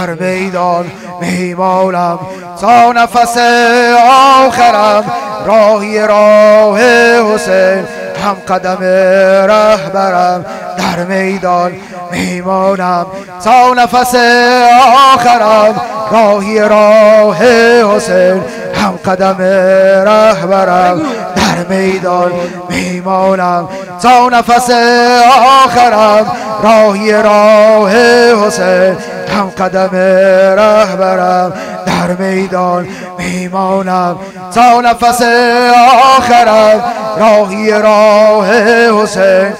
در میدان میمانم تا نفس آخرم، راهی راه حسین هم قدم رهبرم. در میدان میمانم تا نفس آخرم، راهی راه حسین هم قدم رهبرم. در میدان میمانم تا نفس آخرم، راهی راه حسین هم قدم رهبرم. در میدان میمانم تا نفس آخرم، راهی راه حسین.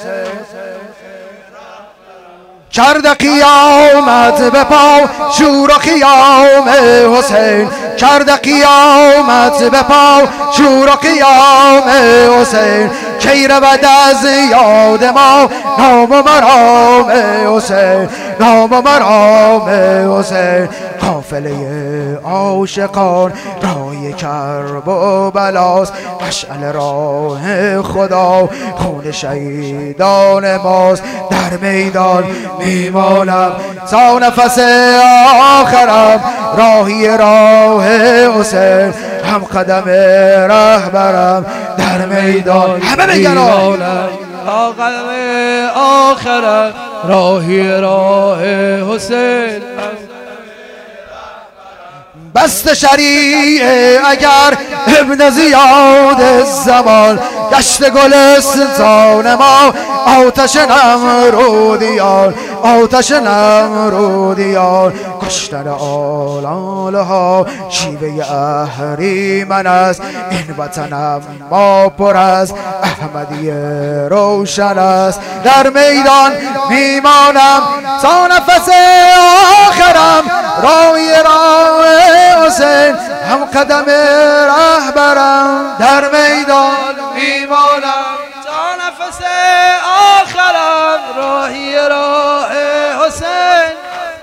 کرد قیامت به پا شور و قیام حسین، کرد قیامت به پا شور و قیام حسین. کی رود از یاد ما نام و مرام حسین، نام و مرام حسین. قافله عاشقان رای کرب و بلاست، مشعل راه خدا خون شهیدان ماست. در میدان میمانم تا نفس آخرم، راهی راه حسین هم قدم رهبرم. در میدان همه بگن تا قدم آخرم، راهی راه حسین. بست شریعه اگر ابن زیاد زمان، گشت گلستان ما آتش نمرودیان، آتش نمرودیان. کشتن آلالها شیوه اهریمن است، این وطنم ما پر از احمدی روشن است. در میدان میمانم تا نفس آخرم، راهی راه حسین هم قدم رهبرم. در میدان میمانم تا نفس آخرم، راهی راه حسین.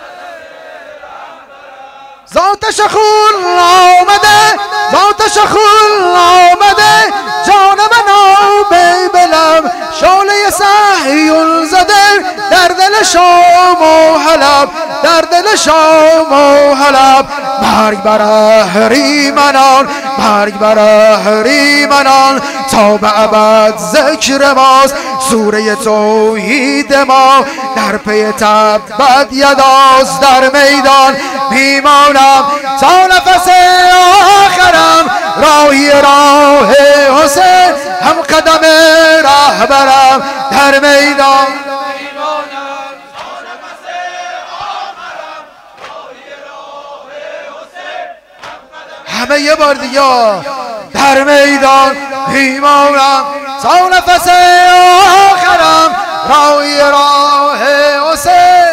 ذاتش خون آمده، ذاتش خون آمده، جان من بیبلم شعله صهیون زده. در دل شام و حلب، در دل شام و حلب. مرگ بر اهریمنان، مرگ بر اهریمنان. تا به ابد ذکر ماست سوره توحید ما، در پی تبت یداست. در میدان میمانم تا نفس آخرم، راهی راه حسین هم قدم رهبرم. در میدان میمانم تا نفس آخرم، راهی راه حسین هم قدم. همه یه بار دیگه. در میدان میمانم تا نفس آخرم، راهی راه حسین.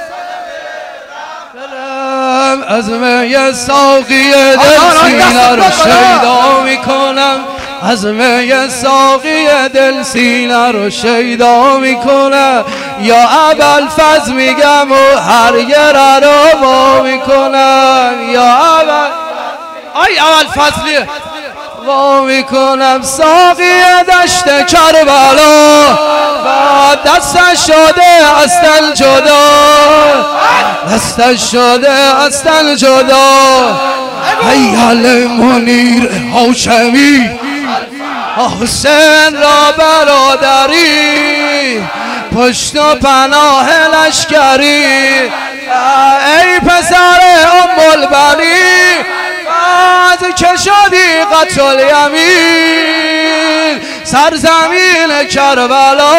از می ساقی دل سینه رو شیدا میکنم، از می ساقی دل سینه رو شیدا میکنم. یا ابوالفضل میگم و هر یه رو با میکنم، یا ابوالفضل وا میکنم. ساقی دشت کربلا و دستش شده از دل جدا، دستش شده از دل جدا. ای علی منیر هاشمی حسین را برادری، پشت و پناه لشکری. ای پسر ام البنی از که شدی قتل الیمین، سرزمین کربلا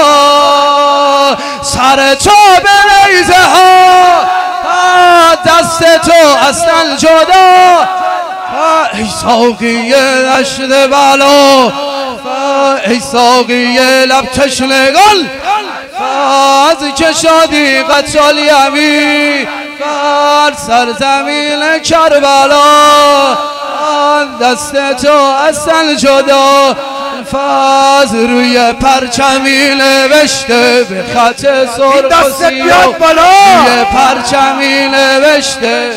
سر تو به نیزه ها، دست تو اصلا جدا. ای ساقی دشت بلا، ای ساقی لب تشنگان، از که شدی قتل الیمین بر سرزمین کربلا، دست تو اصلا جدا. فاز روی پرچمی نوشته به خط سرخسی، روی پرچمی نوشته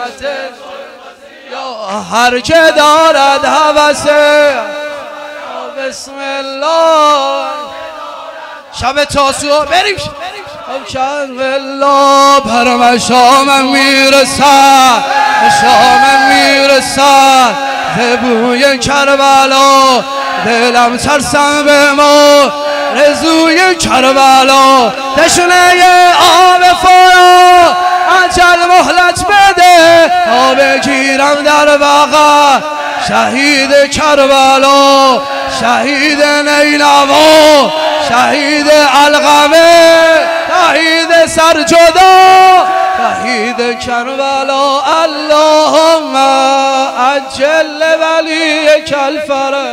هر که دارد هوسه. بسم الله. شب تاسوعا بریم. الله برم شامم میرسد شامم میرسد بوی کربلا دلم ترسم به ما رزوی کربلا تشنه آب فرا عجل مهلت بده تا بگیرم در بغل شهید کربلا شهید نیلوا شهید علقمه شهید سرجدا شهید کربلا اللهم عجل ولیک الفرج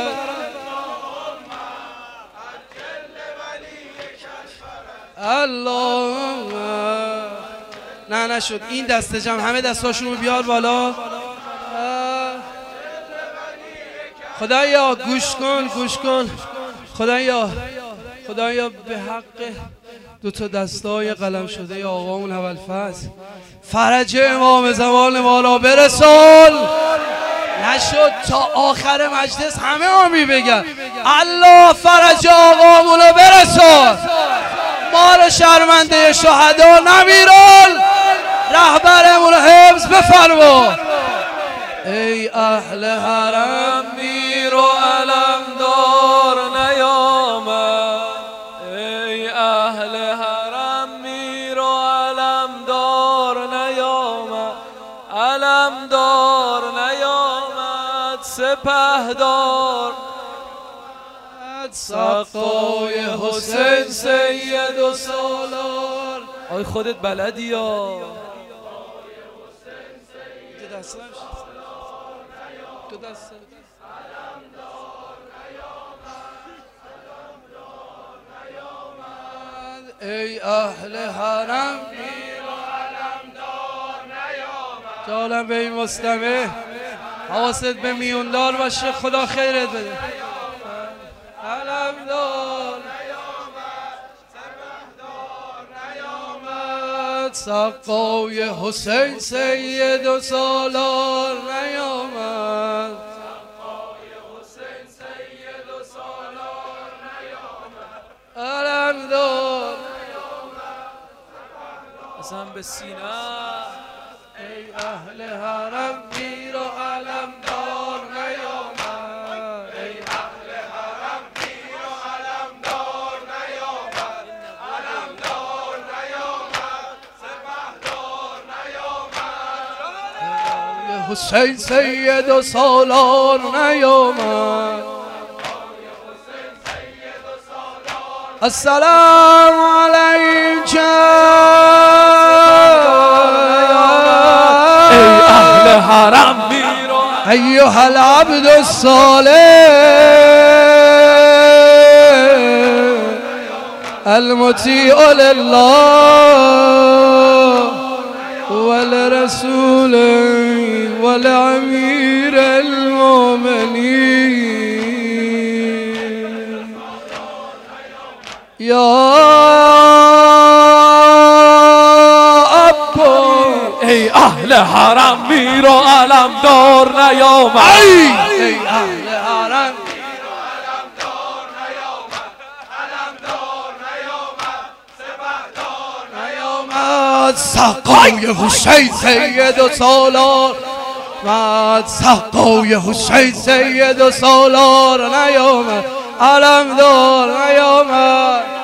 اللهم نه نشد این دست جمع همه دستاشون رو بیار بالا خدایا گوش کن خدایا به حق دو تا دستای قلم شده آقامون ابوالفضل فرج امام زمان ما را برسون نشد تا آخر مجلس همه آمین بگن الله فرج آقامون رو برسون ما رو شرمنده شهدا نمیرون رهبرمون رو حفظ بفرما ای اهل حرم میر و علمدار نیامد ای اهل حرم میر و علمدار نیامد علمدار نیامد سپهدار سقای حسین سید و سالار آی خودت بلدی یا ای اهل حرم میر و علمدار نیامد جالم به این مستمع حواست به میوندار باشه خدا خیرت بده علمدار نیامد سپهدار نیامد سقای حسین سید و سالار نیامد سقای حسین سید و سالار نیامد علمدار نیامد سپهدار اصلا به سینه ای اهل حرم میر و علمدار نیامد ای اهل حرم میر و علمدار نیامد علمدار نیامد سپهدار نیامد حسین سید و سالار نیامد السلام علیک ای اهل حرم ایها العبد الصالح المطیع لله ولرسول ولامیر المؤمنین یا ای اهل حرم میر و علمدار نیامد ای اهل حرم میر و علمدار نیامد علمدار نیامد سپهدار نیامد سقای حسین سید و سالار سقای حسین سید و سالار نیامد علمدار نیامد